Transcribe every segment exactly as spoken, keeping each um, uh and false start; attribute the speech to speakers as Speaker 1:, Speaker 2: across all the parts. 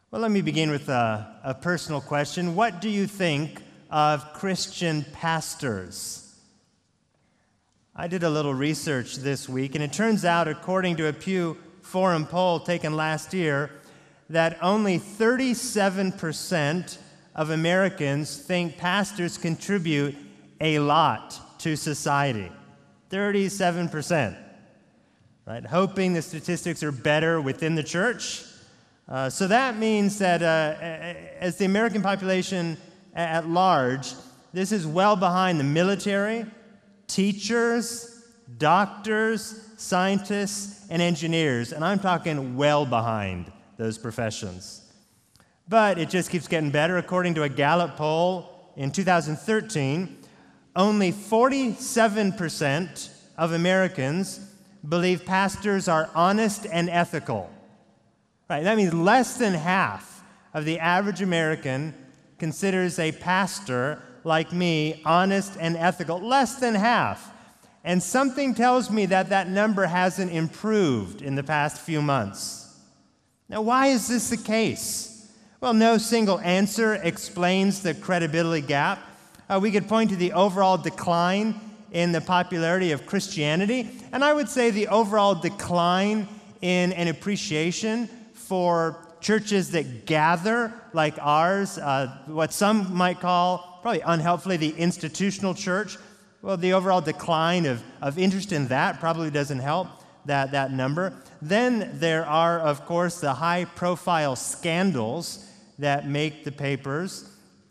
Speaker 1: Well, let me begin with a, a personal question. What do you think of Christian pastors? I did a little research this week, and it turns out, according to a Pew Forum poll taken last year, that only thirty-seven percent of Americans think pastors contribute a lot to society. thirty-seven percent. Right? Hoping the statistics are better within the church. Uh, so that means that uh, as the American population at large, this is well behind the military, teachers, doctors, scientists, and engineers. And I'm talking well behind those professions. But it just keeps getting better. According to a Gallup poll in two thousand thirteen, only forty-seven percent of Americans believe pastors are honest and ethical. Right, that means less than half of the average American considers a pastor like me honest and ethical. Less than half. And something tells me that that number hasn't improved in the past few months. Now, why is this the case? Well, no single answer explains the credibility gap. Uh, we could point to the overall decline in the popularity of Christianity, and I would say the overall decline in an appreciation for churches that gather like ours, uh, what some might call, probably unhelpfully, the institutional church. Well, the overall decline of, of interest in that probably doesn't help that, that number. Then there are, of course, the high-profile scandals that make the papers.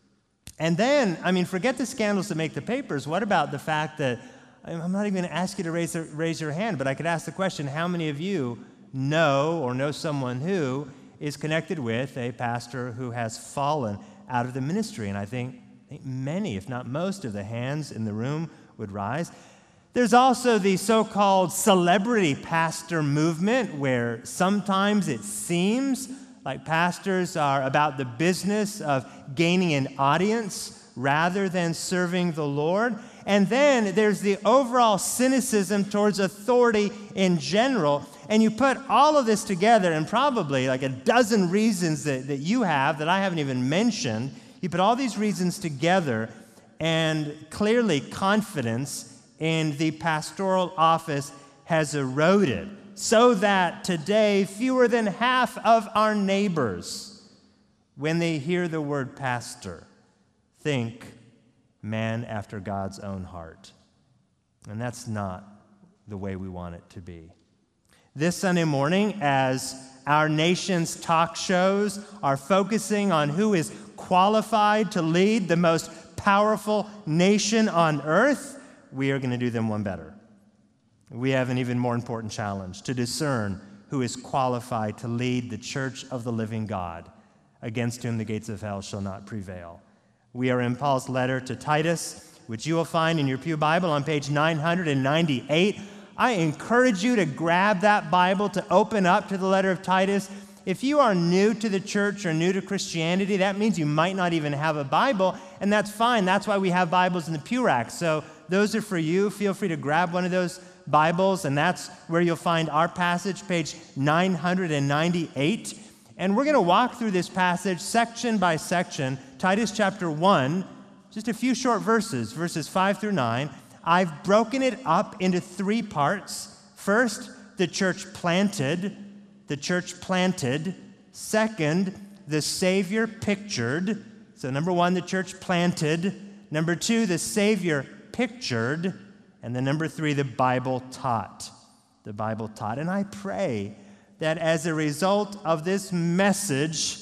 Speaker 1: And then, I mean, forget the scandals that make the papers. What about the fact that, I'm not even going to ask you to raise, raise your hand, but I could ask the question, how many of you know or know someone who is connected with a pastor who has fallen out of the ministry? And I think, I think many, if not most, of the hands in the room would rise. There's also the so-called celebrity pastor movement, where sometimes it seems like pastors are about the business of gaining an audience rather than serving the Lord. And then there's the overall cynicism towards authority in general. And you put all of this together, and probably like a dozen reasons that, that you have that I haven't even mentioned, you put all these reasons together, and clearly confidence in the pastoral office has eroded, so that today fewer than half of our neighbors, when they hear the word pastor, think man after God's own heart. And that's not the way we want it to be. This Sunday morning, as our nation's talk shows are focusing on who is qualified to lead the most powerful nation on earth, we are going to do them one better. We have an even more important challenge: to discern who is qualified to lead the church of the living God, against whom the gates of hell shall not prevail. We are in Paul's letter to Titus, which you will find in your Pew Bible on page nine ninety-eight. I encourage you to grab that Bible, to open up to the letter of Titus. If you are new to the church or new to Christianity, that means you might not even have a Bible, and that's fine. That's why we have Bibles in the pew rack. So those are for you. Feel free to grab one of those Bibles, and that's where you'll find our passage, page nine ninety-eight. And we're going to walk through this passage section by section, Titus chapter one, just a few short verses, verses five through nine. I've broken it up into three parts. First, the church planted, the church planted. Second, the Savior pictured. So number one, the church planted. Number two, the Savior pictured. And then number three, the Bible taught. The Bible taught. And I pray that as a result of this message,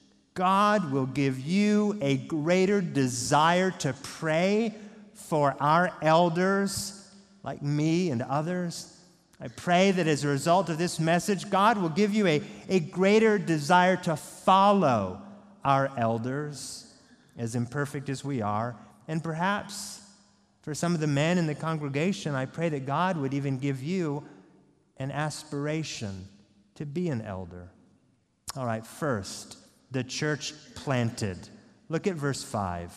Speaker 1: God will give you a greater desire to pray for our elders like me and others. I pray that as a result of this message, God will give you a, a greater desire to follow our elders, as imperfect as we are. And perhaps for some of the men in the congregation, I pray that God would even give you an aspiration to be an elder. All right, first, the church planted. Look at verse five.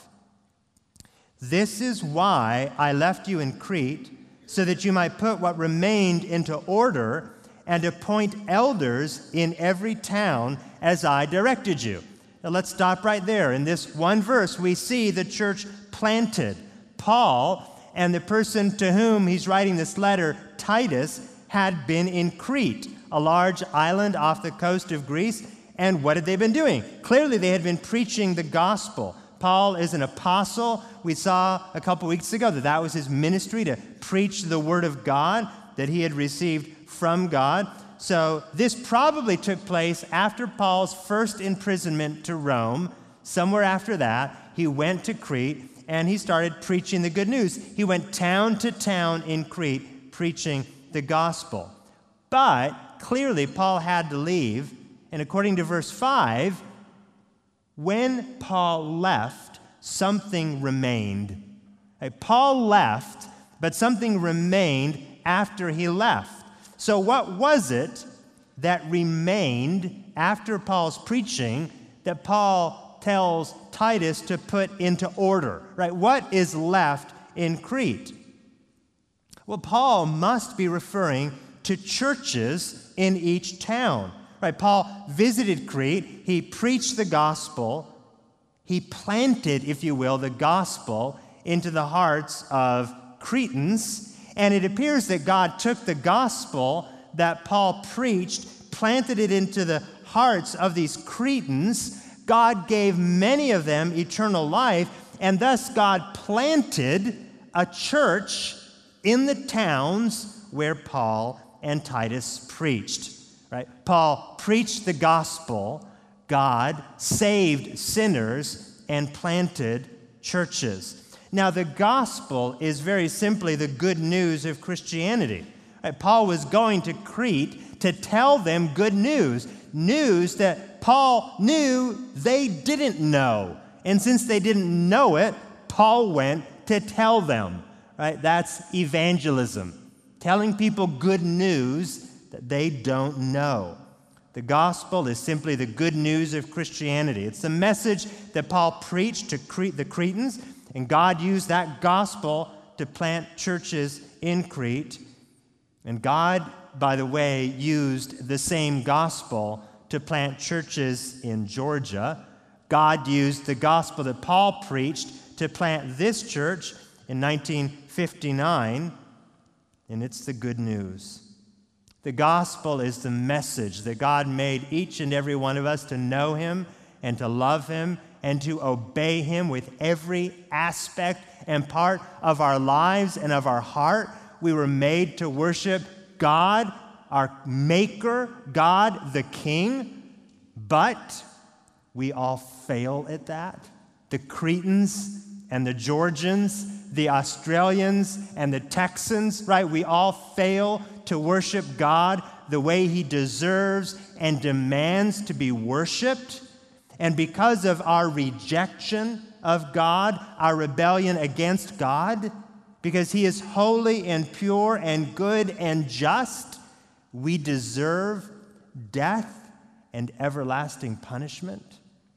Speaker 1: This is why I left you in Crete, so that you might put what remained into order and appoint elders in every town as I directed you. Now let's stop right there. In this one verse, we see the church planted. Paul and the person to whom he's writing this letter, Titus, had been in Crete, a large island off the coast of Greece. And what had they been doing? Clearly, they had been preaching the gospel. Paul is an apostle. We saw a couple weeks ago that that was his ministry, to preach the word of God that he had received from God. So this probably took place after Paul's first imprisonment to Rome. Somewhere after that, he went to Crete and he started preaching the good news. He went town to town in Crete preaching the gospel. But clearly, Paul had to leave. And according to verse five, when Paul left, something remained. Okay, Paul left, but something remained after he left. So what was it that remained after Paul's preaching that Paul tells Titus to put into order? Right? What is left in Crete? Well, Paul must be referring to churches in each town. Right? Paul visited Crete. He preached the gospel. He planted, if you will, the gospel into the hearts of Cretans. And it appears that God took the gospel that Paul preached, planted it into the hearts of these Cretans. God gave many of them eternal life, and thus God planted a church in the towns where Paul and Titus preached. Right? Paul preached the gospel. God saved sinners and planted churches. Now, the gospel is very simply the good news of Christianity. Right? Paul was going to Crete to tell them good news, news that Paul knew they didn't know. And since they didn't know it, Paul went to tell them. Right? That's evangelism, telling people good news that they don't know. The gospel is simply the good news of Christianity. It's the message that Paul preached to Crete, the Cretans, and God used that gospel to plant churches in Crete. And God, by the way, used the same gospel to plant churches in Georgia. God used the gospel that Paul preached to plant this church in nineteen fifty-nine, and it's the good news. The gospel is the message that God made each and every one of us to know Him and to love Him and to obey Him with every aspect and part of our lives and of our heart. We were made to worship God, our Maker, God the King, but we all fail at that. The Cretans and the Georgians, the Australians and the Texans, right? We all fail to worship God the way He deserves and demands to be worshiped. And because of our rejection of God, our rebellion against God, because He is holy and pure and good and just, we deserve death and everlasting punishment.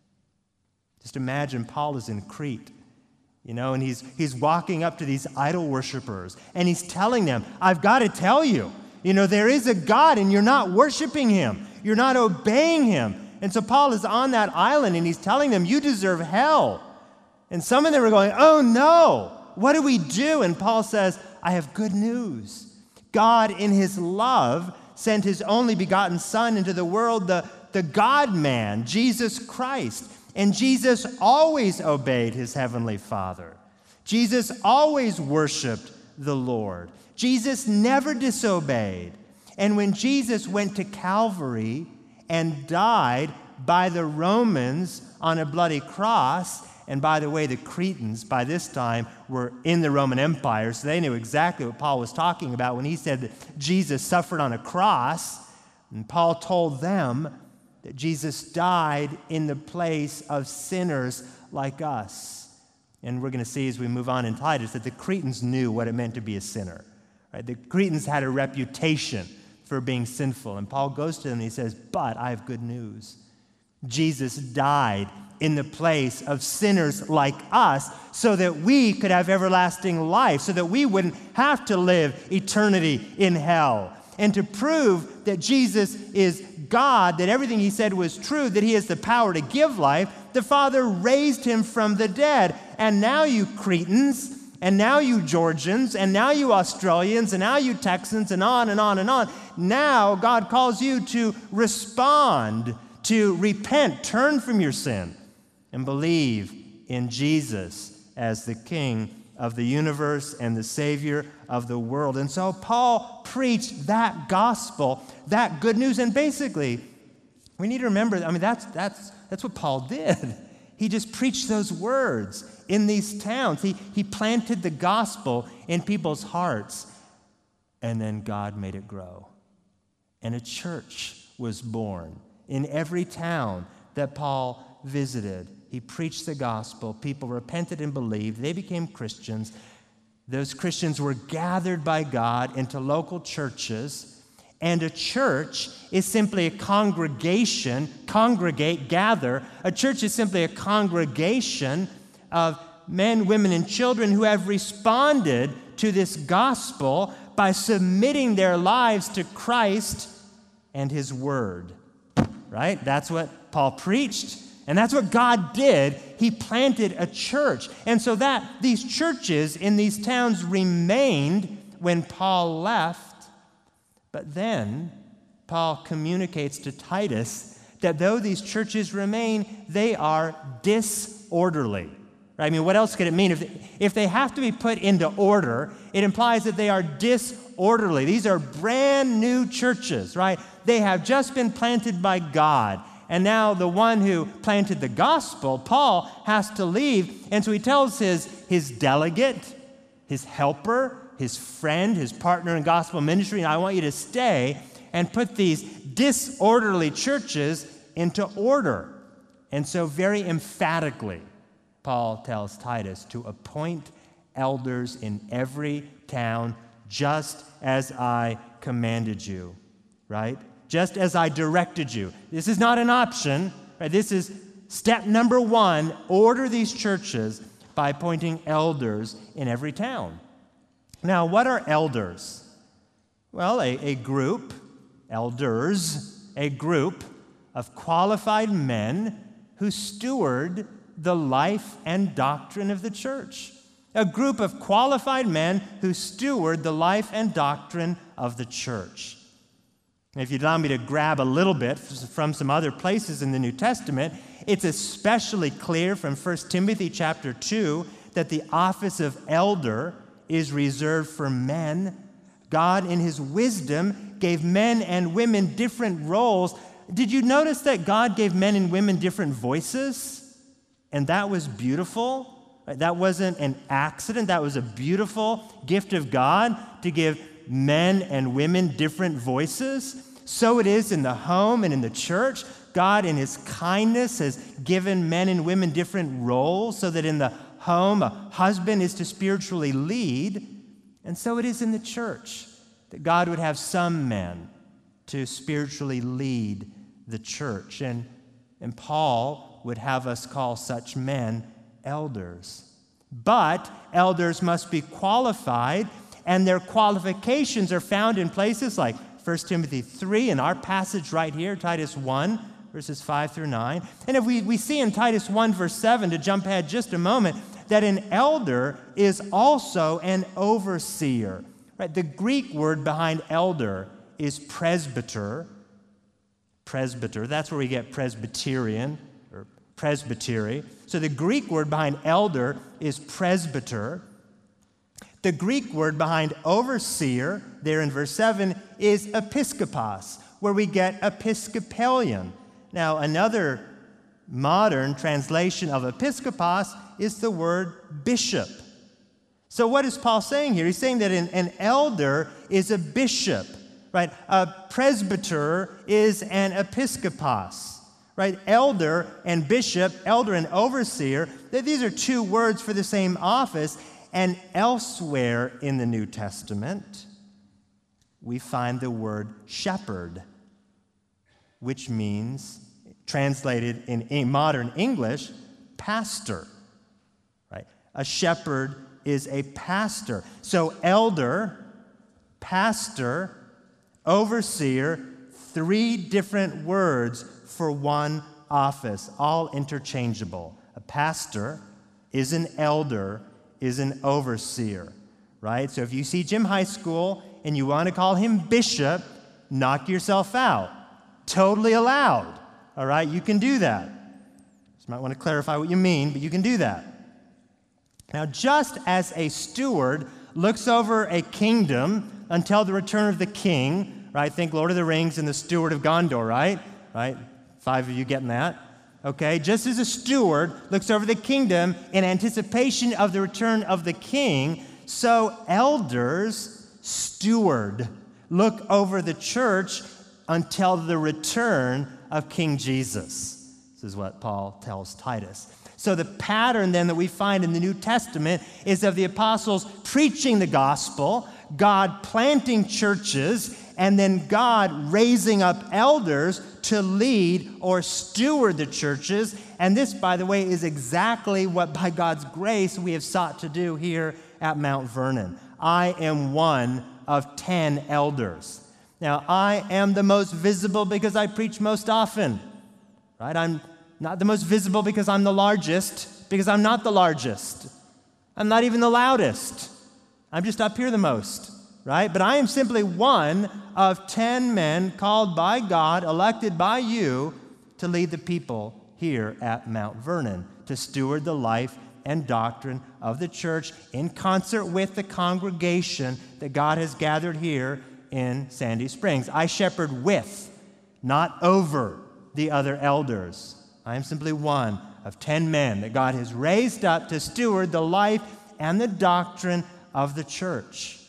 Speaker 1: Just imagine Paul is in Crete. You know, and he's he's walking up to these idol worshipers, and he's telling them, I've got to tell you, you know, there is a God, and you're not worshiping Him. You're not obeying Him. And so Paul is on that island, and he's telling them, you deserve hell. And some of them are going, oh, no, what do we do? And Paul says, I have good news. God, in His love, sent His only begotten Son into the world, the, the God-man, Jesus Christ. And Jesus always obeyed His heavenly Father. Jesus always worshiped the Lord. Jesus never disobeyed. And when Jesus went to Calvary and died by the Romans on a bloody cross, and by the way, the Cretans by this time were in the Roman Empire, so they knew exactly what Paul was talking about when he said that Jesus suffered on a cross. And Paul told them that Jesus died in the place of sinners like us. And we're going to see as we move on in Titus that the Cretans knew what it meant to be a sinner. Right? The Cretans had a reputation for being sinful. And Paul goes to them and he says, but I have good news. Jesus died in the place of sinners like us so that we could have everlasting life, so that we wouldn't have to live eternity in hell. And to prove that Jesus is God, that everything he said was true, that he has the power to give life, the Father raised him from the dead. And now you Cretans, and now you Georgians, and now you Australians, and now you Texans, and on and on and on. Now God calls you to respond, to repent, turn from your sin, and believe in Jesus as the King of the universe and the Savior of the world. And so Paul preached that gospel, that good news. And basically, we need to remember, I mean, that's, that's, that's what Paul did. He just preached those words in these towns. He, he planted the gospel in people's hearts, and then God made it grow. And a church was born in every town that Paul visited. He preached the gospel. People repented and believed. They became Christians. Those Christians were gathered by God into local churches. And a church is simply a congregation, congregate, gather. A church is simply a congregation of men, women, and children who have responded to this gospel by submitting their lives to Christ and his word. Right? That's what Paul preached. And that's what God did. He planted a church. And so that these churches in these towns remained when Paul left. But then Paul communicates to Titus that though these churches remain, they are disorderly. Right? I mean, what else could it mean? If they, if they have to be put into order, it implies that they are disorderly. These are brand new churches, right? They have just been planted by God. And now the one who planted the gospel, Paul, has to leave. And so he tells his, his delegate, his helper, his friend, his partner in gospel ministry, I want you to stay and put these disorderly churches into order. And so very emphatically, Paul tells Titus to appoint elders in every town just as I commanded you, right? Just as I directed you. This is not an option, right? This is step number one. Order these churches by appointing elders in every town. Now, what are elders? Well, a, a group, elders, a group of qualified men who steward the life and doctrine of the church. A group of qualified men who steward the life and doctrine of the church. If you'd allow me to grab a little bit from some other places in the New Testament, it's especially clear from First Timothy chapter two that the office of elder is reserved for men. God, in his wisdom, gave men and women different roles. Did you notice that God gave men and women different voices? And that was beautiful. That wasn't an accident. That was a beautiful gift of God to give men and women different voices. So it is in the home and in the church. God, in his kindness, has given men and women different roles so that in the home, a husband is to spiritually lead. And so it is in the church that God would have some men to spiritually lead the church. And, and Paul would have us call such men elders. But elders must be qualified, and their qualifications are found in places like First Timothy three, and our passage right here, Titus one, verses five through nine. And if we, we see in Titus one, verse seven, to jump ahead just a moment, that an elder is also an overseer. Right? The Greek word behind elder is presbyter. Presbyter, that's where we get Presbyterian or presbytery. So the Greek word behind elder is presbyter. The Greek word behind overseer, there in verse seven, is episkopos, where we get Episcopalian. Now, another modern translation of episkopos is the word bishop. So what is Paul saying here? He's saying that an, an elder is a bishop, right? A presbyter is an episkopos, right? Elder and bishop, elder and overseer, these are two words for the same office. And elsewhere in the New Testament, we find the word shepherd, which means, translated in modern English, pastor. Right? A shepherd is a pastor. So elder, pastor, overseer, three different words for one office, all interchangeable. A pastor is an elder, is an overseer, right? So if you see Jim High School and you want to call him bishop, knock yourself out. Totally allowed, all right? You can do that. Just might want to clarify what you mean, but you can do that. Now, just as a steward looks over a kingdom until the return of the king, right? Think Lord of the Rings and the steward of Gondor, right? Right? Five of you getting that? Okay, just as a steward looks over the kingdom in anticipation of the return of the king, so elders steward, look over the church until the return of King Jesus. This is what Paul tells Titus. So the pattern then that we find in the New Testament is of the apostles preaching the gospel, God planting churches, and then God raising up elders to lead or steward the churches. And this, by the way, is exactly what, by God's grace, we have sought to do here at Mount Vernon. I am one of ten elders. Now, I am the most visible because I preach most often, right? I'm not the most visible because I'm the largest, because I'm not the largest. I'm not even the loudest. I'm just up here the most, right? But I am simply one of ten men called by God, elected by you, to lead the people here at Mount Vernon, to steward the life and doctrine of the church in concert with the congregation that God has gathered here in Sandy Springs. I shepherd with, not over, the other elders. I am simply one of ten men that God has raised up to steward the life and the doctrine of the church.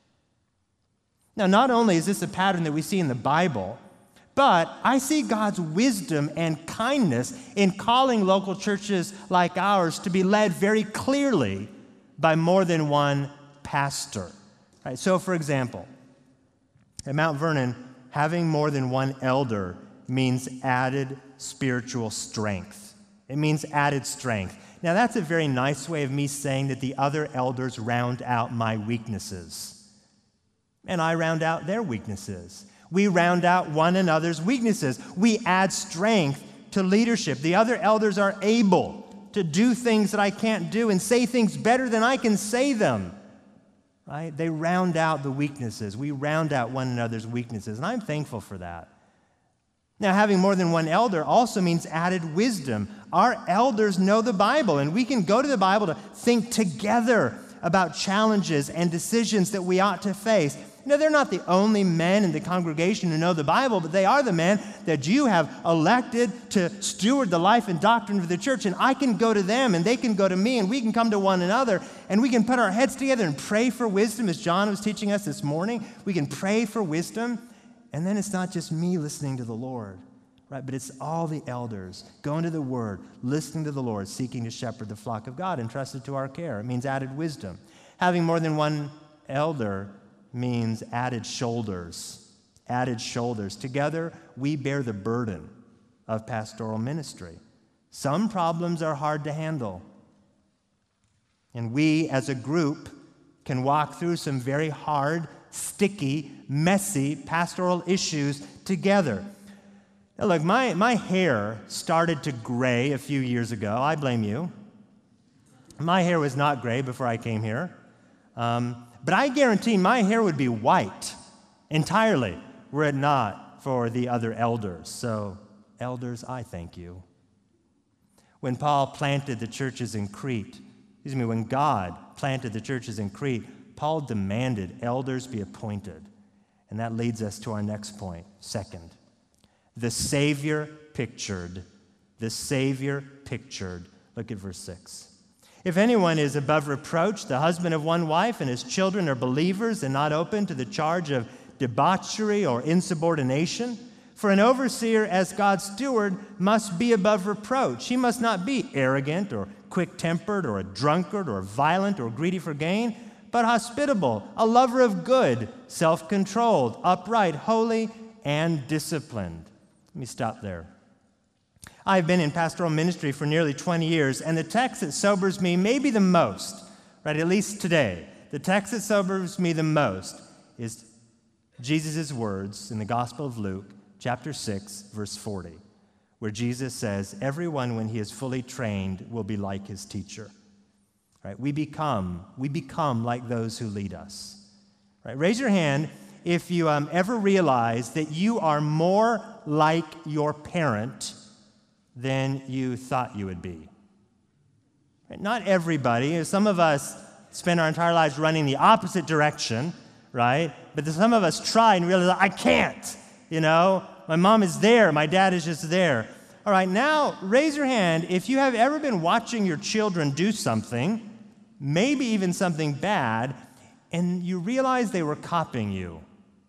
Speaker 1: Now, not only is this a pattern that we see in the Bible, but I see God's wisdom and kindness in calling local churches like ours to be led very clearly by more than one pastor. Right? So, for example, at Mount Vernon, having more than one elder means added spiritual strength. It means added strength. Now, that's a very nice way of me saying that the other elders round out my weaknesses. And I round out their weaknesses. We round out one another's weaknesses. We add strength to leadership. The other elders are able to do things that I can't do and say things better than I can say them. Right? They round out the weaknesses. We round out one another's weaknesses, and I'm thankful for that. Now, having more than one elder also means added wisdom. Our elders know the Bible, and we can go to the Bible to think together about challenges and decisions that we ought to face. You know, they're not the only men in the congregation who know the Bible, but they are the men that you have elected to steward the life and doctrine of the church. And I can go to them, and they can go to me, and we can come to one another, and we can put our heads together and pray for wisdom, as John was teaching us this morning. We can pray for wisdom, and then it's not just me listening to the Lord, right? But it's all the elders going to the Word, listening to the Lord, seeking to shepherd the flock of God entrusted to our care. It means added wisdom. Having more than one elder means added shoulders, added shoulders. Together, we bear the burden of pastoral ministry. Some problems are hard to handle, and we as a group can walk through some very hard, sticky, messy pastoral issues together. Now look, my, my hair started to gray a few years ago. I blame you. My hair was not gray before I came here. Um, But I guarantee my hair would be white entirely were it not for the other elders. So, elders, I thank you. When Paul planted the churches in Crete, excuse me, when God planted the churches in Crete, Paul demanded elders be appointed. And that leads us to our next point, second. The Savior pictured. The Savior pictured. Look at verse six. If anyone is above reproach, the husband of one wife, and his children are believers and not open to the charge of debauchery or insubordination, for an overseer as God's steward must be above reproach. He must not be arrogant or quick-tempered or a drunkard or violent or greedy for gain, but hospitable, a lover of good, self-controlled, upright, holy, and disciplined. Let me stop there. I've been in pastoral ministry for nearly twenty years, and the text that sobers me maybe the most, right, at least today, the text that sobers me the most is Jesus' words in the Gospel of Luke, chapter six, verse forty, where Jesus says, everyone when he is fully trained will be like his teacher. Right? We become, we become like those who lead us. Right? Raise your hand if you um, ever realize that you are more like your parent than you thought you would be. Right? Not everybody. Some of us spend our entire lives running the opposite direction, right? But some of us try and realize, I can't, you know? My mom is there, my dad is just there. All right, now raise your hand if you have ever been watching your children do something, maybe even something bad, and you realize they were copying you.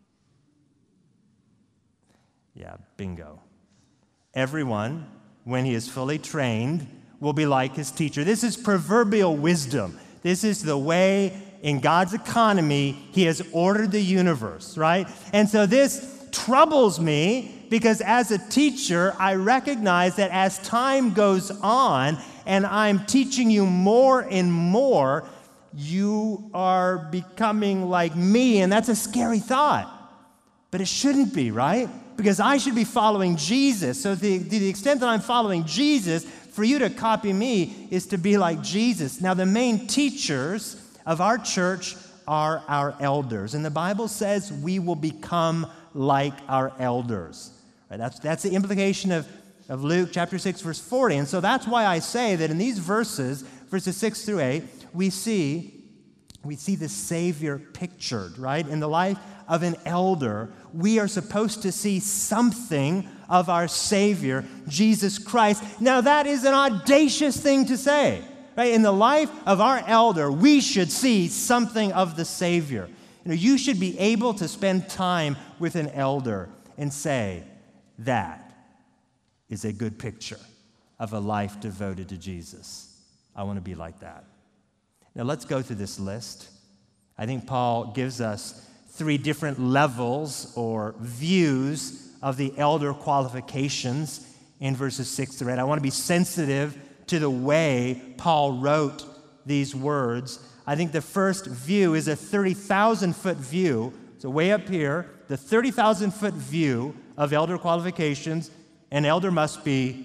Speaker 1: Yeah, bingo. Everyone, when he is fully trained, will be like his teacher. This is proverbial wisdom. This is the way in God's economy he has ordered the universe, right? And so this troubles me because as a teacher, I recognize that as time goes on and I'm teaching you more and more, you are becoming like me, and that's a scary thought. But it shouldn't be, right? Because I should be following Jesus. So to the, to the extent that I'm following Jesus, for you to copy me is to be like Jesus. Now, the main teachers of our church are our elders. And the Bible says we will become like our elders. Right? That's, that's the implication of, of Luke chapter six, verse forty. And so that's why I say that in these verses, verses six through eight, we see, we see the Savior pictured, right? In the life of an elder, we are supposed to see something of our Savior, Jesus Christ. Now, that is an audacious thing to say, right? In the life of our elder, we should see something of the Savior. You know, you should be able to spend time with an elder and say, that is a good picture of a life devoted to Jesus. I want to be like that. Now, let's go through this list. I think Paul gives us three different levels or views of the elder qualifications in verses six through eight. I want to be sensitive to the way Paul wrote these words. I think the first view is a thirty thousand foot view. So way up here, the thirty thousand foot view of elder qualifications. An elder must be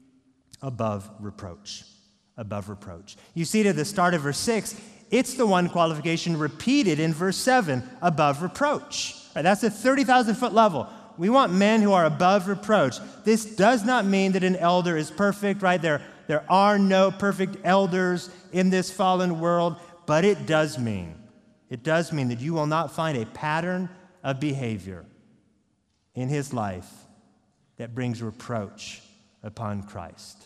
Speaker 1: above reproach. Above reproach. You see it at the start of verse six, it's the one qualification repeated in verse seven, above reproach. Right, that's a thirty thousand foot level. We want men who are above reproach. This does not mean that an elder is perfect, right? There, there are no perfect elders in this fallen world, but it does mean, it does mean that you will not find a pattern of behavior in his life that brings reproach upon Christ.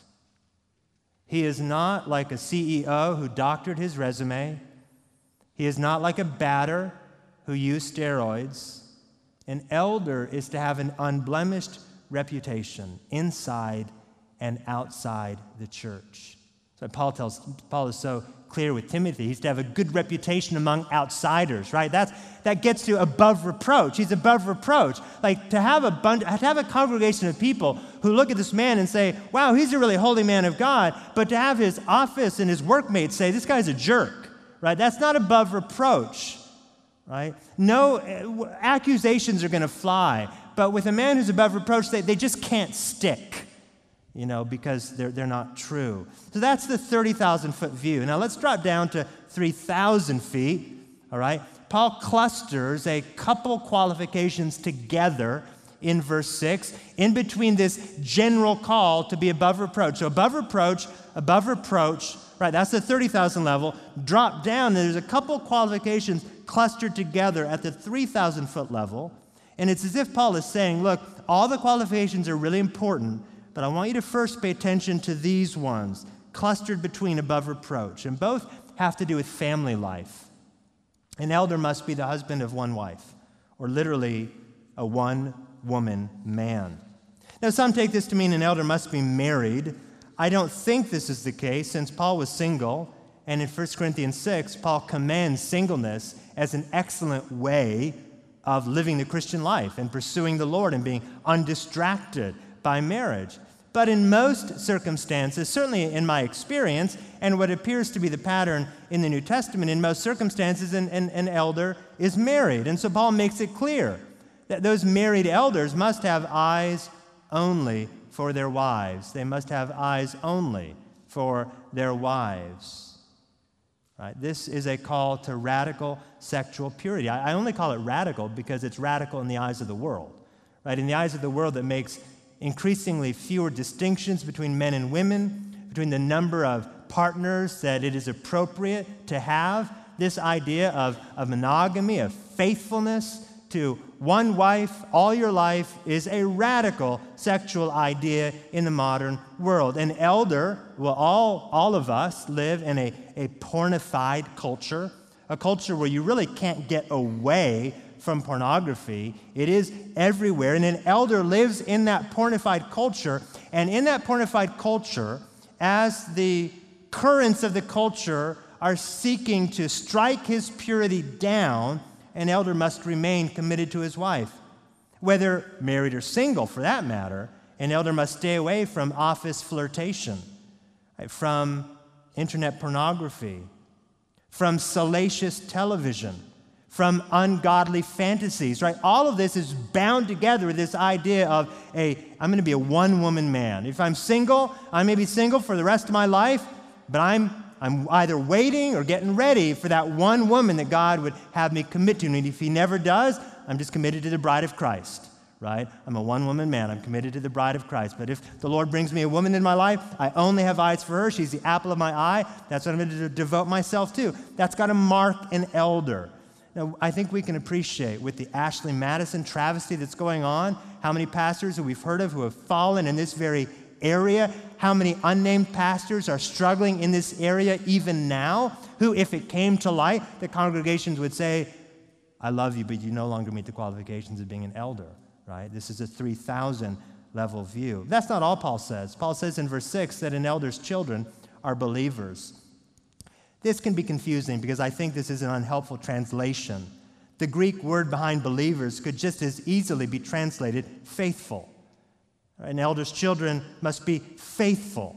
Speaker 1: He is not like a C E O who doctored his resume. He is not like a batter who used steroids. An elder is to have an unblemished reputation inside and outside the church. So Paul tells Paul is so clear with Timothy. He's to have a good reputation among outsiders, right? That's that gets to above reproach. He's above reproach. Like to have a bunch, to have a congregation of people who look at this man and say, "Wow, he's a really holy man of God," but to have his office and his workmates say, "This guy's a jerk," right? That's not above reproach, right? No uh, accusations are going to fly, but with a man who's above reproach, they, they just can't stick. You know, because they're, they're not true. So that's the thirty thousand foot view. Now let's drop down to three thousand feet, all right? Paul clusters a couple qualifications together in verse six, in between this general call to be above reproach. So above reproach, above reproach, right, that's the thirty thousand level. Drop down, and there's a couple qualifications clustered together at the three thousand foot level. And it's as if Paul is saying, look, all the qualifications are really important, but I want you to first pay attention to these ones, clustered between above reproach. And both have to do with family life. An elder must be the husband of one wife, or literally a one-woman man. Now, some take this to mean an elder must be married. I don't think this is the case, since Paul was single, and in First Corinthians six, Paul commends singleness as an excellent way of living the Christian life and pursuing the Lord and being undistracted by marriage. But in most circumstances, certainly in my experience, and what appears to be the pattern in the New Testament, in most circumstances, an, an, an elder is married. And so Paul makes it clear that those married elders must have eyes only for their wives. They must have eyes only for their wives. Right? This is a call to radical sexual purity. I, I only call it radical because it's radical in the eyes of the world. Right? In the eyes of the world, that makes increasingly fewer distinctions between men and women, between the number of partners that it is appropriate to have. This idea of, of monogamy, of faithfulness to one wife all your life is a radical sexual idea in the modern world. An elder, well, all, all of us live in a, a pornified culture, a culture where you really can't get away from pornography. It is everywhere, and an elder lives in that pornified culture, and in that pornified culture, as the currents of the culture are seeking to strike his purity down, an elder must remain committed to his wife. Whether married or single, for that matter, an elder must stay away from office flirtation, right, from internet pornography, from salacious television, from ungodly fantasies, right? All of this is bound together with this idea of, a, I'm going to be a one-woman man. If I'm single, I may be single for the rest of my life, but I'm I'm either waiting or getting ready for that one woman that God would have me commit to. And if he never does, I'm just committed to the bride of Christ, right? I'm a one-woman man. I'm committed to the bride of Christ. But if the Lord brings me a woman in my life, I only have eyes for her. She's the apple of my eye. That's what I'm going to devote myself to. That's got to mark an elder. Now, I think we can appreciate with the Ashley Madison travesty that's going on, how many pastors who we've heard of who have fallen in this very area, how many unnamed pastors are struggling in this area even now, who, if it came to light, the congregations would say, I love you, but you no longer meet the qualifications of being an elder, right? This is a three thousand level view. That's not all Paul says. Paul says in verse six that an elder's children are believers. This can be confusing because I think this is an unhelpful translation. The Greek word behind believers could just as easily be translated faithful. An elder's children must be faithful.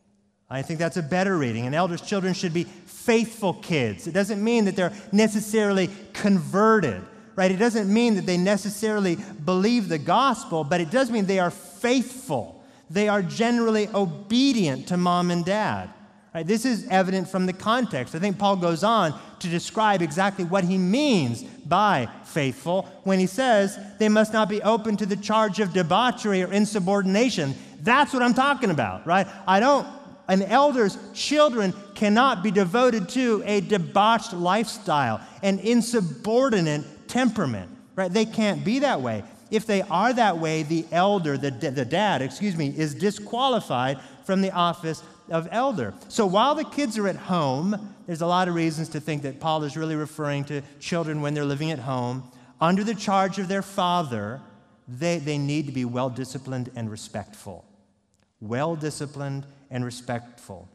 Speaker 1: I think that's a better reading. An elder's children should be faithful kids. It doesn't mean that they're necessarily converted, right? It doesn't mean that they necessarily believe the gospel, but it does mean they are faithful. They are generally obedient to mom and dad. Right? This is evident from the context. I think Paul goes on to describe exactly what he means by faithful when he says they must not be open to the charge of debauchery or insubordination. That's what I'm talking about, right? I don't, an elder's children cannot be devoted to a debauched lifestyle, an insubordinate temperament, right? They can't be that way. If they are that way, the elder, the, the dad, excuse me, is disqualified from the office of elder. So while the kids are at home, there's a lot of reasons to think that Paul is really referring to children when they're living at home. Under the charge of their father, they, they need to be well-disciplined and respectful. Well-disciplined and respectful.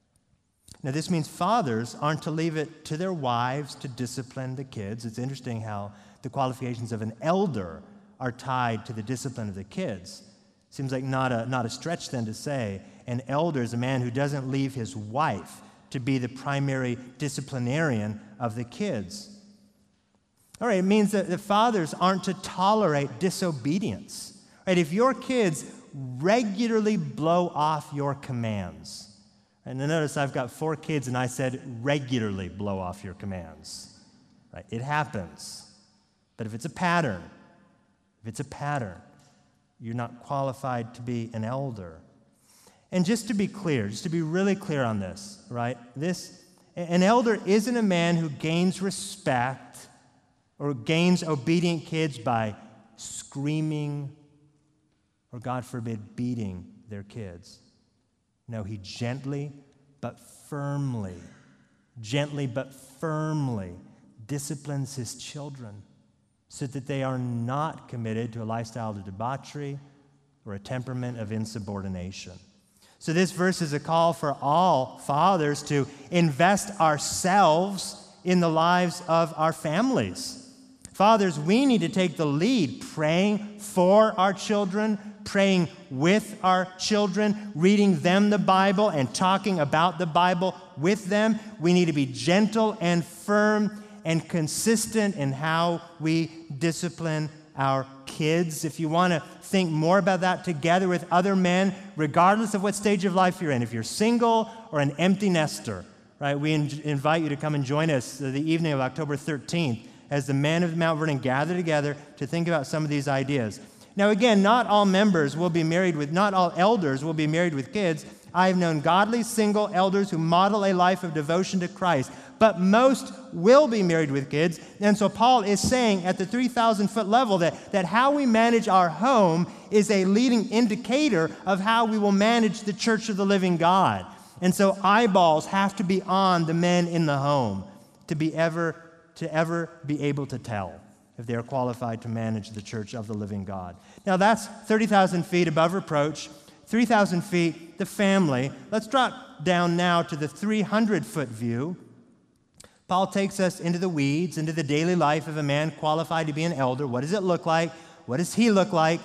Speaker 1: Now, this means fathers aren't to leave it to their wives to discipline the kids. It's interesting how the qualifications of an elder are tied to the discipline of the kids. Seems like not a, not a stretch then to say an elder is a man who doesn't leave his wife to be the primary disciplinarian of the kids. All right, it means that the fathers aren't to tolerate disobedience. Right? If your kids regularly blow off your commands, and notice I've got four kids and I said regularly blow off your commands. Right? It happens. But if it's a pattern, if it's a pattern, you're not qualified to be an elder. And just to be clear, just to be really clear on this, right? This, an elder isn't a man who gains respect or gains obedient kids by screaming or, God forbid, beating their kids. No, he gently but firmly, gently but firmly disciplines his children so that they are not committed to a lifestyle of debauchery or a temperament of insubordination. So this verse is a call for all fathers to invest ourselves in the lives of our families. Fathers, we need to take the lead praying for our children, praying with our children, reading them the Bible and talking about the Bible with them. We need to be gentle and firm and consistent in how we discipline our kids. If you want to think more about that together with other men, regardless of what stage of life you're in, if you're single or an empty nester, right, we in- invite you to come and join us the evening of October thirteenth as the men of Mount Vernon gather together to think about some of these ideas. Now again, not all members will be married with, not all elders will be married with kids. I have known godly single elders who model a life of devotion to Christ, but most will be married with kids. And so Paul is saying at the three thousand foot level that, that how we manage our home is a leading indicator of how we will manage the church of the living God. And so eyeballs have to be on the men in the home to be ever, to ever be able to tell if they are qualified to manage the church of the living God. Now that's thirty thousand feet above reproach. three thousand feet, the family. Let's drop down now to the three hundred foot view. Paul takes us into the weeds, into the daily life of a man qualified to be an elder. What does it look like? What does he look like?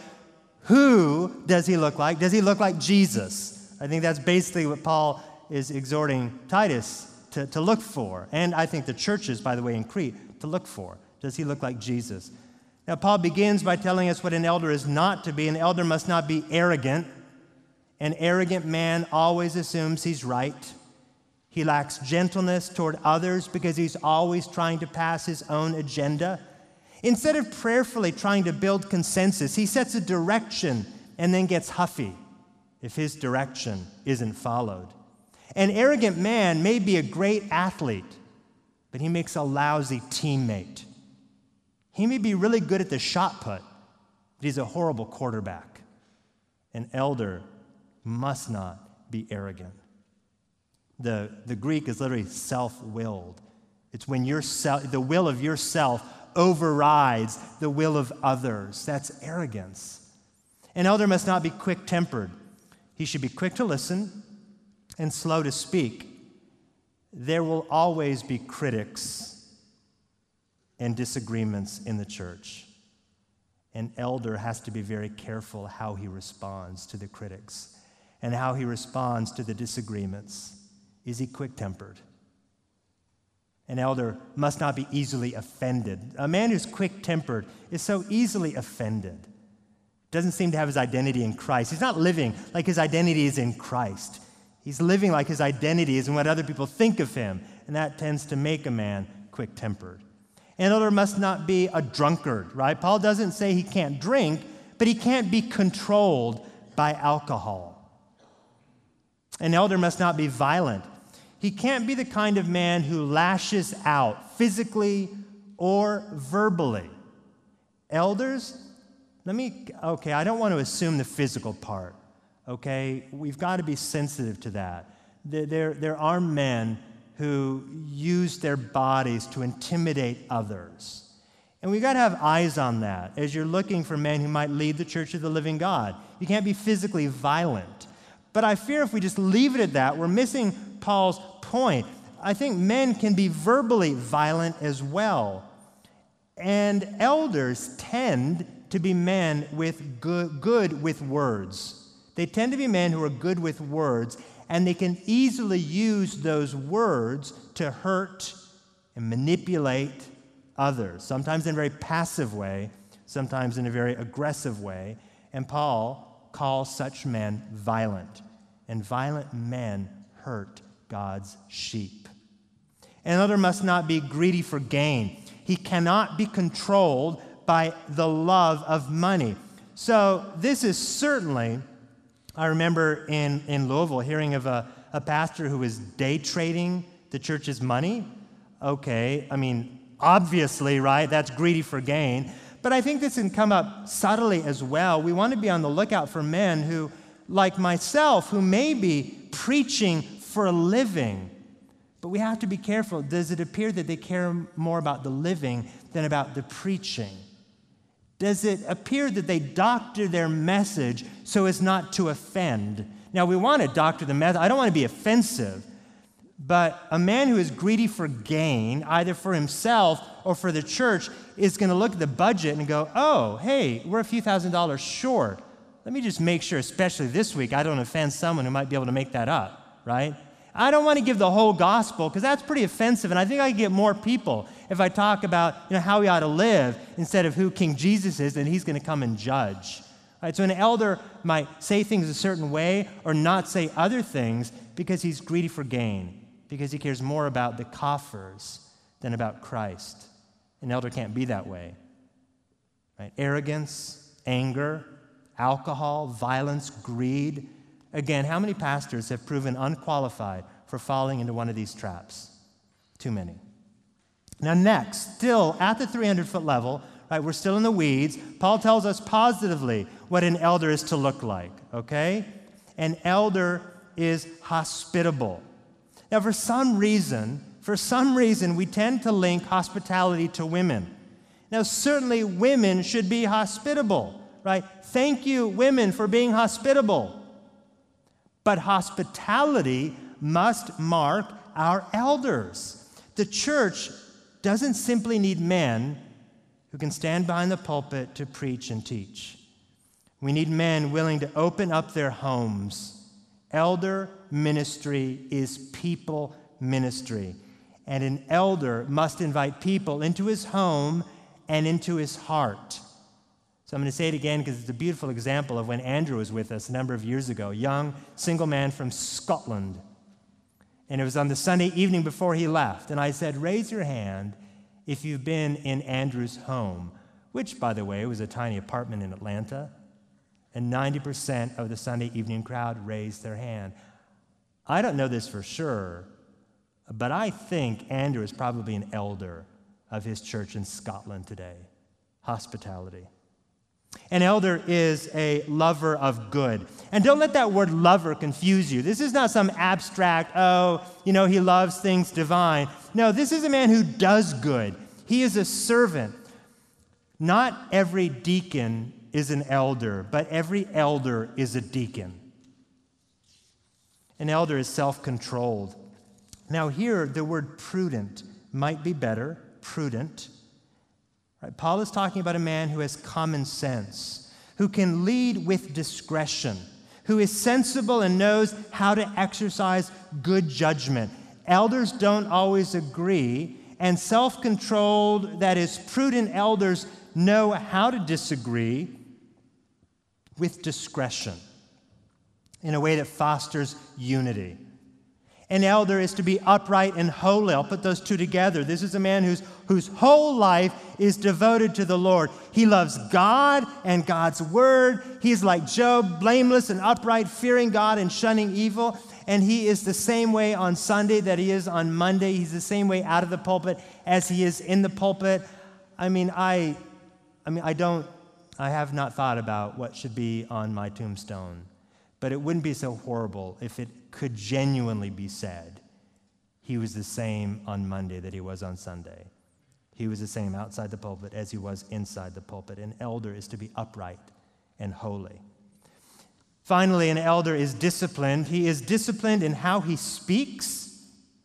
Speaker 1: Who does he look like? Does he look like Jesus? I think that's basically what Paul is exhorting Titus to, to look for. And I think the churches, by the way, in Crete, to look for. Does he look like Jesus? Now, Paul begins by telling us what an elder is not to be. An elder must not be arrogant. An arrogant man always assumes he's right. He lacks gentleness toward others because he's always trying to pass his own agenda. Instead of prayerfully trying to build consensus, he sets a direction and then gets huffy if his direction isn't followed. An arrogant man may be a great athlete, but he makes a lousy teammate. He may be really good at the shot put, but he's a horrible quarterback. An elder must not be arrogant. The, the Greek is literally self-willed. It's when your self, the will of yourself overrides the will of others. That's arrogance. An elder must not be quick-tempered. He should be quick to listen and slow to speak. There will always be critics and disagreements in the church. An elder has to be very careful how he responds to the critics and how he responds to the disagreements. Is he quick-tempered? An elder must not be easily offended. A man who's quick-tempered is so easily offended. Doesn't seem to have his identity in Christ. He's not living like his identity is in Christ. He's living like his identity is in what other people think of him, and that tends to make a man quick-tempered. An elder must not be a drunkard, right? Paul doesn't say he can't drink, but he can't be controlled by alcohol. An elder must not be violent. He can't be the kind of man who lashes out physically or verbally. Elders, let me, okay, I don't want to assume the physical part, okay? We've got to be sensitive to that. There, there, there are men who use their bodies to intimidate others. And we've got to have eyes on that as you're looking for men who might lead the church of the living God. You can't be physically violent. But I fear if we just leave it at that, we're missing Paul's point. I think men can be verbally violent as well. And elders tend to be men with good, good with words. They tend to be men who are good with words, and they can easily use those words to hurt and manipulate others, sometimes in a very passive way, sometimes in a very aggressive way. And Paul calls such men violent, and violent men hurt God's sheep. An elder must not be greedy for gain. He cannot be controlled by the love of money. So this is certainly, I remember in, in Louisville hearing of a, a pastor who was day trading the church's money. Okay, I mean, obviously, right, that's greedy for gain. But I think this can come up subtly as well. We want to be on the lookout for men who, like myself, who may be preaching for a living. But we have to be careful. Does it appear that they care more about the living than about the preaching? Does it appear that they doctor their message so as not to offend? Now, we want to doctor the message. I don't want to be offensive. But a man who is greedy for gain, either for himself or for the church, is going to look at the budget and go, oh, hey, we're a few thousand dollars short let me just make sure, especially this week, I don't offend someone who might be able to make that up, right? I don't want to give the whole gospel because that's pretty offensive, and I think I can get more people if I talk about, you know, how we ought to live instead of who King Jesus is, and he's going to come and judge. Right? So an elder might say things a certain way or not say other things because he's greedy for gain, because he cares more about the coffers than about Christ. An elder can't be that way. Right? Arrogance, anger, alcohol, violence, greed. Again, how many pastors have proven unqualified for falling into one of these traps? Too many. Now next, still at the three hundred foot level, right, we're still in the weeds, Paul tells us positively what an elder is to look like, okay? An elder is hospitable. Now for some reason, for some reason, we tend to link hospitality to women. Now certainly women should be hospitable, right? Thank you, women, for being hospitable. But hospitality must mark our elders. The church doesn't simply need men who can stand behind the pulpit to preach and teach. We need men willing to open up their homes. Elder ministry is people ministry. And an elder must invite people into his home and into his heart. So I'm going to say it again because it's a beautiful example of when Andrew was with us a number of years ago, a young single man from Scotland. And it was on the Sunday evening before he left. And I said, raise your hand if you've been in Andrew's home, which, by the way, was a tiny apartment in Atlanta. And ninety percent of the Sunday evening crowd raised their hand. I don't know this for sure, but I think Andrew is probably an elder of his church in Scotland today. Hospitality. An elder is a lover of good. And don't let that word lover confuse you. This is not some abstract, oh, you know, he loves things divine. No, this is a man who does good. He is a servant. Not every deacon is an elder, but every elder is a deacon. An elder is self-controlled. Now here, the word prudent might be better, prudent. Right? Paul is talking about a man who has common sense, who can lead with discretion, who is sensible and knows how to exercise good judgment. Elders don't always agree, and self-controlled, that is, prudent elders know how to disagree with discretion in a way that fosters unity. An elder is to be upright and holy. I'll put those two together. This is a man whose, whose whole life is devoted to the Lord. He loves God and God's word. He's like Job, blameless and upright, fearing God and shunning evil. And he is the same way on Sunday that he is on Monday. He's the same way out of the pulpit as he is in the pulpit. I mean, I, I mean, I don't, I have not thought about what should be on my tombstone. But it wouldn't be so horrible if it could genuinely be said he was the same on Monday that he was on Sunday. He was the same outside the pulpit as he was inside the pulpit. An elder is to be upright and holy. Finally, an elder is disciplined. He is disciplined in how he speaks,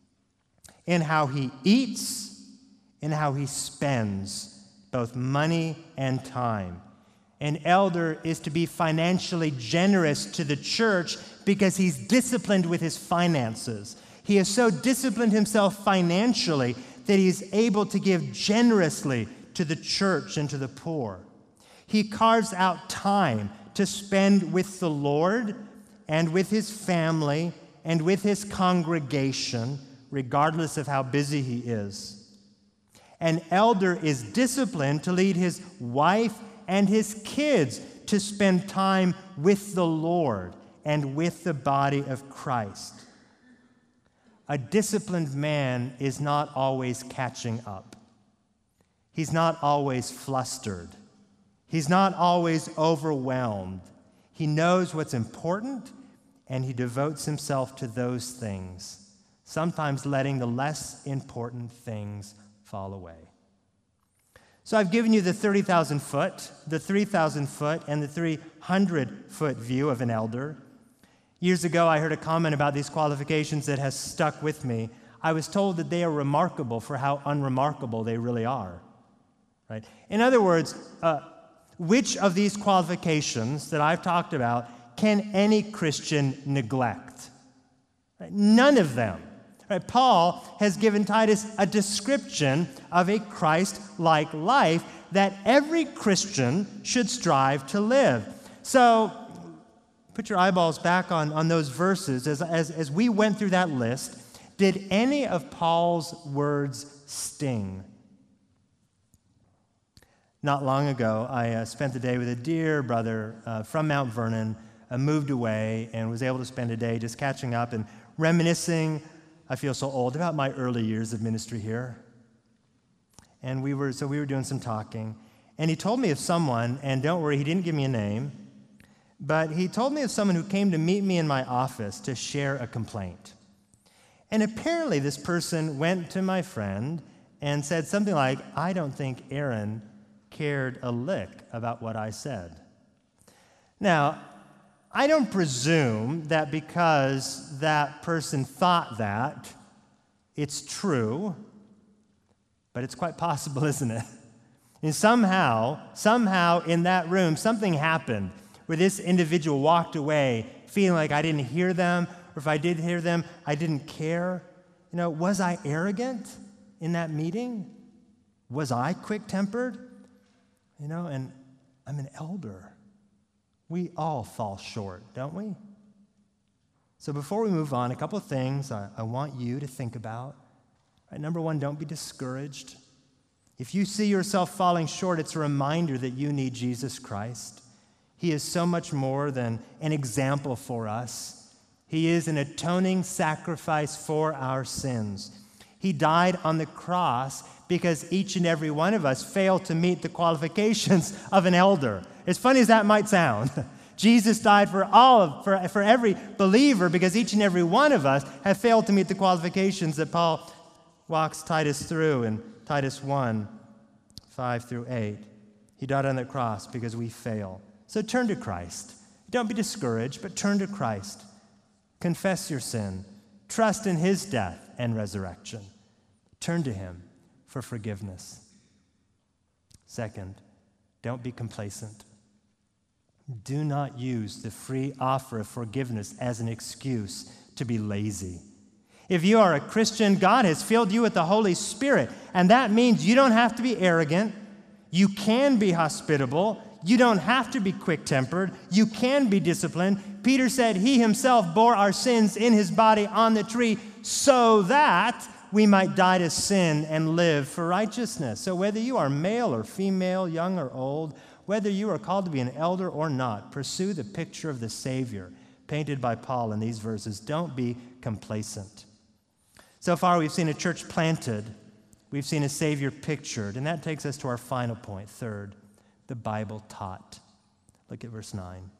Speaker 1: in how he eats, in how he spends both money and time. An elder is to be financially generous to the church because he's disciplined with his finances. He has so disciplined himself financially that he's able to give generously to the church and to the poor. He carves out time to spend with the Lord and with his family and with his congregation, regardless of how busy he is. An elder is disciplined to lead his wife and his kids to spend time with the Lord and with the body of Christ. A disciplined man is not always catching up. He's not always flustered. He's not always overwhelmed. He knows what's important, and he devotes himself to those things, sometimes letting the less important things fall away. So I've given you the thirty thousand foot, the three thousand foot, and the three hundred foot view of an elder. Years ago, I heard a comment about these qualifications that has stuck with me. I was told that they are remarkable for how unremarkable they really are. Right? In other words, uh, which of these qualifications that I've talked about can any Christian neglect? Right? None of them. Right? Paul has given Titus a description of a Christ-like life that every Christian should strive to live. So put your eyeballs back on, on those verses. As, as, as we went through that list, did any of Paul's words sting? Not long ago, I uh, spent the day with a dear brother uh, from Mount Vernon, uh, moved away, and was able to spend a day just catching up and reminiscing. I feel so old about my early years of ministry here. And we were, so we were doing some talking. And he told me of someone, and don't worry, he didn't give me a name, but he told me of someone who came to meet me in my office to share a complaint. And apparently this person went to my friend and said something like, I don't think Aaron cared a lick about what I said. Now, I don't presume that because that person thought that, it's true, but it's quite possible, isn't it? And somehow, somehow in that room, something happened where this individual walked away feeling like I didn't hear them, or if I did hear them, I didn't care. You know, was I arrogant in that meeting? Was I quick-tempered? You know, and I'm an elder. We all fall short, don't we? So before we move on, a couple of things I, I want you to think about. Right, number one, don't be discouraged. If you see yourself falling short, it's a reminder that you need Jesus Christ. He is so much more than an example for us. He is an atoning sacrifice for our sins. He died on the cross because each and every one of us failed to meet the qualifications of an elder. As funny as that might sound, Jesus died for all of, for, for every believer because each and every one of us have failed to meet the qualifications that Paul walks Titus through in Titus one, five through eight. He died on the cross because we fail. So turn to Christ. Don't be discouraged, but turn to Christ. Confess your sin. Trust in his death and resurrection. Turn to him for forgiveness. Second, don't be complacent. Do not use the free offer of forgiveness as an excuse to be lazy. If you are a Christian, God has filled you with the Holy Spirit, and that means you don't have to be arrogant. You can be hospitable. You don't have to be quick-tempered. You can be disciplined. Peter said he himself bore our sins in his body on the tree so that we might die to sin and live for righteousness. So whether you are male or female, young or old, whether you are called to be an elder or not, pursue the picture of the Savior painted by Paul in these verses. Don't be complacent. So far, we've seen a church planted. We've seen a Savior pictured. And that takes us to our final point, third, the Bible taught. Look at verse nine.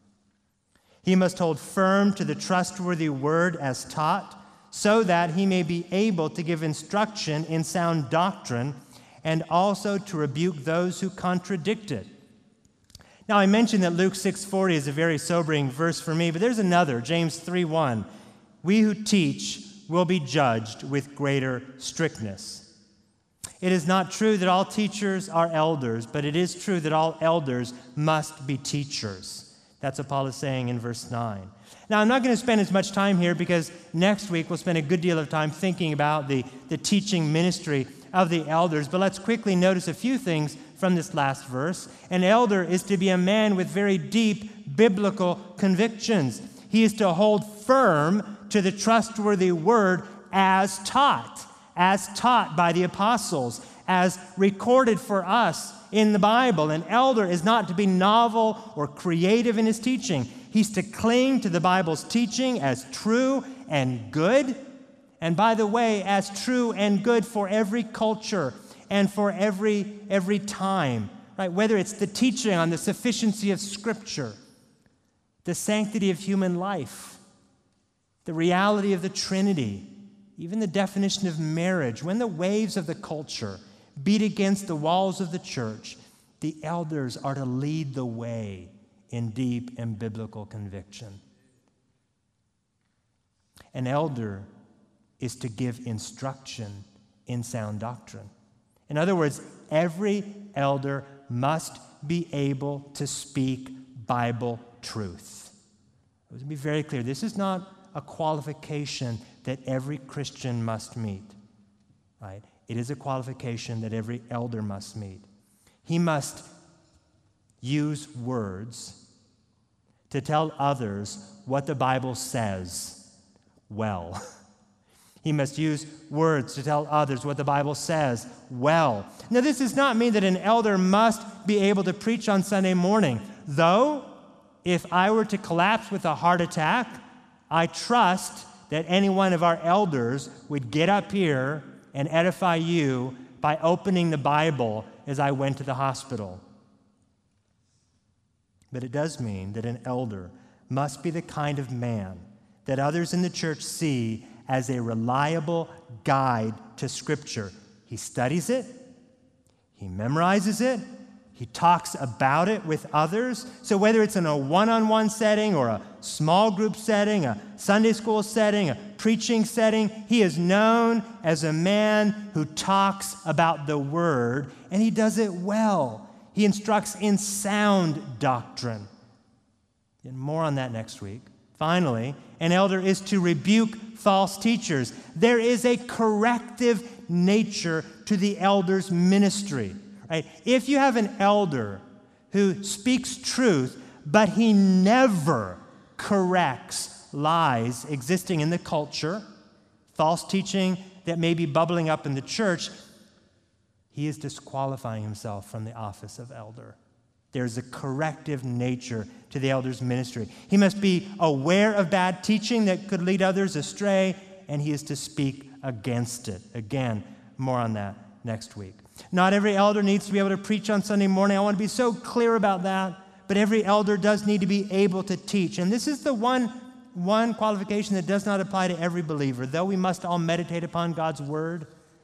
Speaker 1: He must hold firm to the trustworthy word as taught, so that he may be able to give instruction in sound doctrine and also to rebuke those who contradict it. Now, I mentioned that Luke six forty is a very sobering verse for me, but there's another, James three one. We who teach will be judged with greater strictness. It is not true that all teachers are elders, but it is true that all elders must be teachers. That's what Paul is saying in verse nine. Now, I'm not going to spend as much time here because next week we'll spend a good deal of time thinking about the, the teaching ministry of the elders, but let's quickly notice a few things from this last verse. An elder is to be a man with very deep biblical convictions. He is to hold firm to the trustworthy word as taught, as taught by the apostles, as recorded for us in the Bible. An elder is not to be novel or creative in his teaching. He's to cling to the Bible's teaching as true and good. And by the way, as true and good for every culture and for every, every time, right? Whether it's the teaching on the sufficiency of Scripture, the sanctity of human life, the reality of the Trinity, even the definition of marriage. When the waves of the culture beat against the walls of the church, the elders are to lead the way in deep and biblical conviction. An elder is to give instruction in sound doctrine. In other words, every elder must be able to speak Bible truth. Let me be very clear. This is not a qualification that every Christian must meet, right? It is a qualification that every elder must meet. He must use words to tell others what the Bible says well. He must use words to tell others what the Bible says well. Now, this does not mean that an elder must be able to preach on Sunday morning. Though, if I were to collapse with a heart attack, I trust that any one of our elders would get up here and edify you by opening the Bible as I went to the hospital. But it does mean that an elder must be the kind of man that others in the church see as a reliable guide to Scripture. He studies it, he memorizes it, he talks about it with others. So whether it's in a one-on-one setting or a small group setting, a Sunday school setting, a preaching setting, he is known as a man who talks about the Word, and he does it well. He instructs in sound doctrine. And more on that next week. Finally, an elder is to rebuke false teachers. There is a corrective nature to the elder's ministry. Right? If you have an elder who speaks truth, but he never corrects lies existing in the culture, false teaching that may be bubbling up in the church, he is disqualifying himself from the office of elder. There's a corrective nature to the elder's ministry. He must be aware of bad teaching that could lead others astray, and he is to speak against it. Again, more on that next week. Not every elder needs to be able to preach on Sunday morning. I want to be so clear about that. But every elder does need to be able to teach. And this is the one, one qualification that does not apply to every believer. Though we must all meditate upon God's word,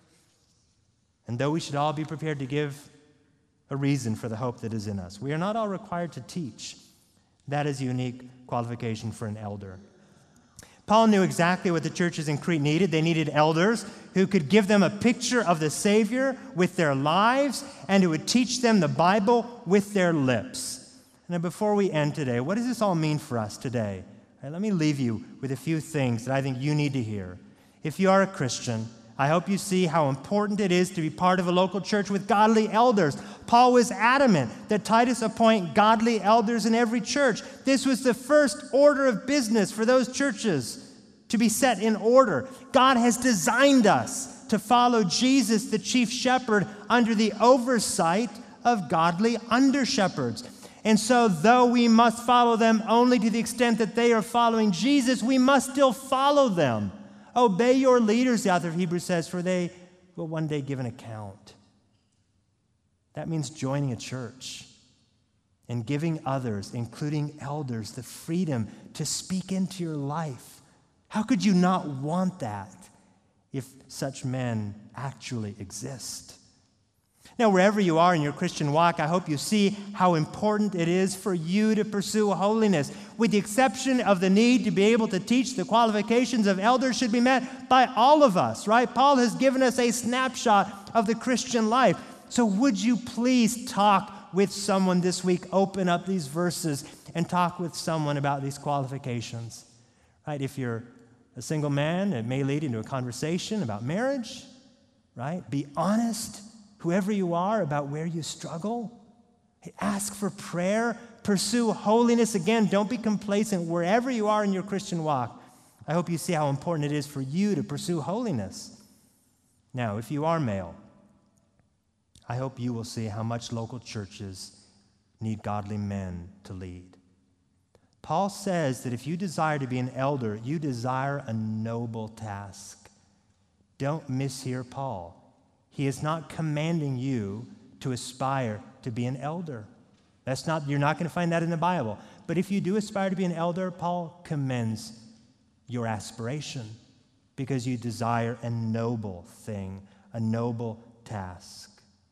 Speaker 1: and though we should all be prepared to give a reason for the hope that is in us, we are not all required to teach. That is a unique qualification for an elder. Paul knew exactly what the churches in Crete needed. They needed elders who could give them a picture of the Savior with their lives and who would teach them the Bible with their lips. Now, before we end today, what does this all mean for us today? Right, let me leave you with a few things that I think you need to hear. If you are a Christian, I hope you see how important it is to be part of a local church with godly elders. Paul was adamant that Titus appoint godly elders in every church. This was the first order of business for those churches to be set in order. God has designed us to follow Jesus, the chief shepherd, under the oversight of godly under-shepherds. And so, though we must follow them only to the extent that they are following Jesus, we must still follow them. Obey your leaders, the author of Hebrews says, for they will one day give an account. That means joining a church and giving others, including elders, the freedom to speak into your life. How could you not want that if such men actually exist? Now, wherever you are in your Christian walk, I hope you see how important it is for you to pursue holiness. With the exception of the need to be able to teach, the qualifications of elders should be met by all of us, right? Paul has given us a snapshot of the Christian life. So would you please talk with someone this week, open up these verses, and talk with someone about these qualifications, right? If you're a single man, it may lead into a conversation about marriage, right? Be honest, whoever you are, about where you struggle. Ask for prayer. Pursue holiness. Again, don't be complacent wherever you are in your Christian walk. I hope you see how important it is for you to pursue holiness. Now, if you are male, I hope you will see how much local churches need godly men to lead. Paul says that if you desire to be an elder, you desire a noble task. Don't mishear Paul. He is not commanding you to aspire to be an elder. That's not, you're not going to find that in the Bible. But if you do aspire to be an elder, Paul commends your aspiration because you desire a noble thing, a noble task.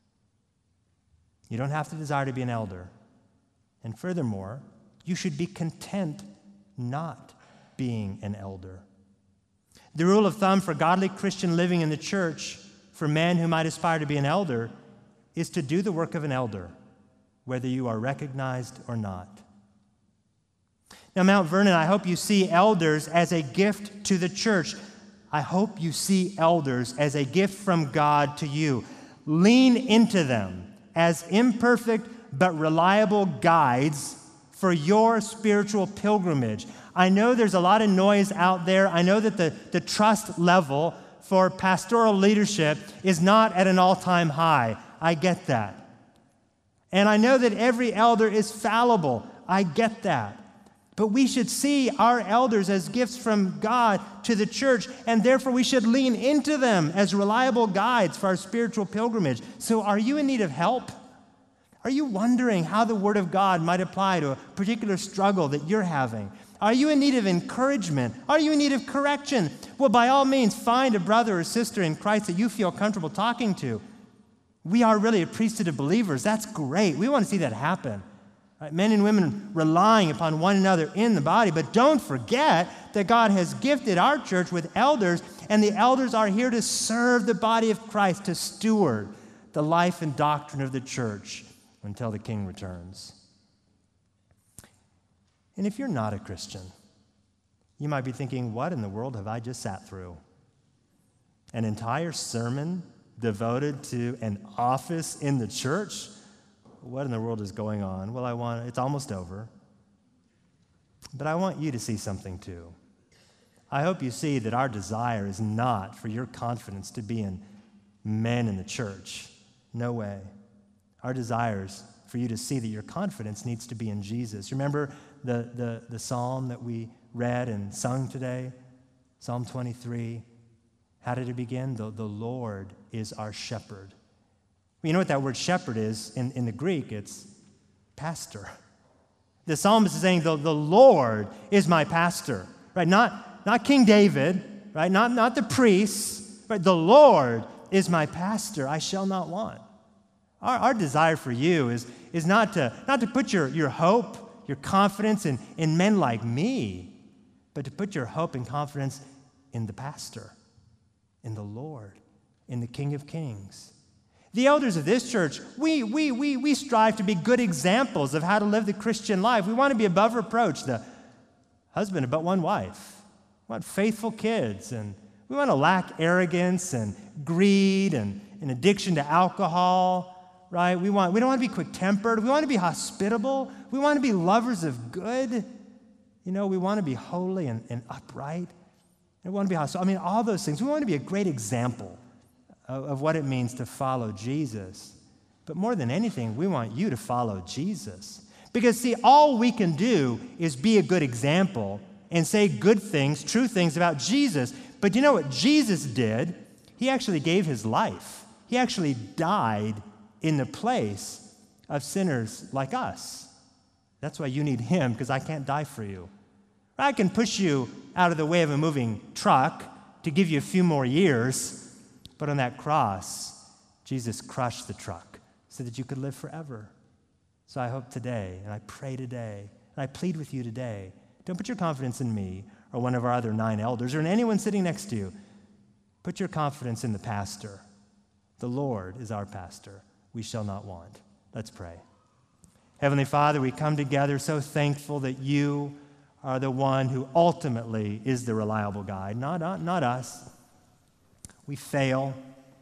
Speaker 1: You don't have to desire to be an elder. And furthermore, you should be content not being an elder. The rule of thumb for godly Christian living in the church for men who might aspire to be an elder is to do the work of an elder. whether you are recognized or not. Now, Mount Vernon, I hope you see elders as a gift to the church. I hope you see elders as a gift from God to you. Lean into them as imperfect but reliable guides for your spiritual pilgrimage. I know there's a lot of noise out there. I know that the, the trust level for pastoral leadership is not at an all-time high. I get that. And I know that every elder is fallible. I get that. But we should see our elders as gifts from God to the church, and therefore we should lean into them as reliable guides for our spiritual pilgrimage. So are you in need of help? Are you wondering how the Word of God might apply to a particular struggle that you're having? Are you in need of encouragement? Are you in need of correction? Well, by all means, find a brother or sister in Christ that you feel comfortable talking to. We are really a priesthood of believers. That's great. We want to see that happen. Right? Men and women relying upon one another in the body. But don't forget that God has gifted our church with elders, and the elders are here to serve the body of Christ, to steward the life and doctrine of the church until the King returns. And if you're not a Christian, you might be thinking, what in the world have I just sat through? An entire sermon devoted to an office in the church? What in the world is going on? Well, I want, it's almost over. But I want you to see something too. I hope you see that our desire is not for your confidence to be in men in the church. No way. Our desire is for you to see that your confidence needs to be in Jesus. Remember the, the, the psalm that we read and sung today? Psalm twenty-three. How did it begin? The, the Lord is our shepherd. Well, you know what that word shepherd is? In, in the Greek, it's pastor. The psalmist is saying, the, the Lord is my pastor. Right? Not, not King David, right? Not, not the priests, right? The Lord is my pastor. I shall not want. Our, our desire for you is, is not to, not to put your, your hope, your confidence in, in men like me, but to put your hope and confidence in the pastor, in the Lord, in the King of Kings. The elders of this church, we, we, we, we strive to be good examples of how to live the Christian life. We want to be above reproach, the husband of but one wife. We want faithful kids, and we want to lack arrogance and greed and, and addiction to alcohol. Right? We want we don't want to be quick-tempered. We want to be hospitable. We want to be lovers of good. You know, we want to be holy and, and upright. We want to be hospitable. I mean, all those things. We want to be a great example of, of what it means to follow Jesus. But more than anything, we want you to follow Jesus. Because, see, all we can do is be a good example and say good things, true things about Jesus. But you know what Jesus did? He actually gave his life. He actually died in the place of sinners like us. That's why you need him, because I can't die for you. I can push you out of the way of a moving truck to give you a few more years, but on that cross, Jesus crushed the truck so that you could live forever. So I hope today, and I pray today, and I plead with you today, don't put your confidence in me or one of our other nine elders or in anyone sitting next to you. Put your confidence in the pastor. The Lord is our pastor. We shall not want. Let's pray. Heavenly Father, we come together so thankful that you are the one who ultimately is the reliable guide, not, not, not us. We fail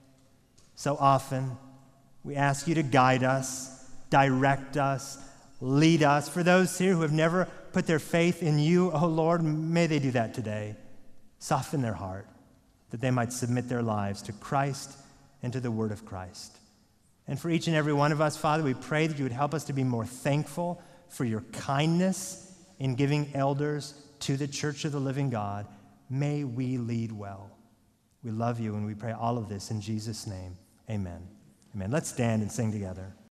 Speaker 1: so often. We ask you to guide us, direct us, lead us. For those here who have never put their faith in you, oh Lord, may they do that today. Soften their heart, that they might submit their lives to Christ and to the word of Christ. And for each and every one of us, Father, we pray that you would help us to be more thankful for your kindness in giving elders to the church of the living God. May we lead well. We love you, and we pray all of this in Jesus' name. Amen. Amen. Let's stand and sing together.